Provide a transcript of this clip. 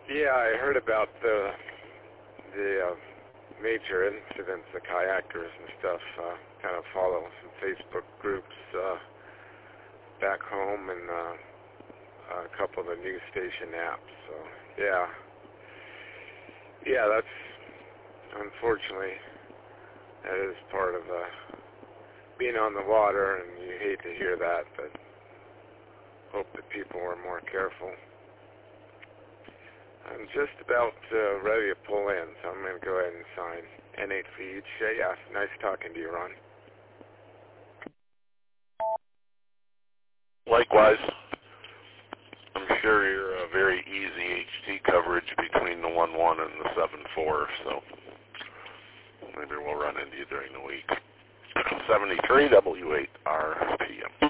Yeah, I heard about the major incidents, the kayakers and stuff. Kind of follow some Facebook groups back home and a couple of the news station apps. So yeah, that's unfortunately that is part of being on the water, and you hate to hear that, but hope that people are more careful. I'm just about ready to pull in, so I'm going to go ahead and sign N8 for each. Yeah, nice talking to you, Ron. Likewise. I'm sure you're a very easy HT coverage between the 1-1 and the 7-4, so maybe we'll run into you during the week. 73 W8 RPM.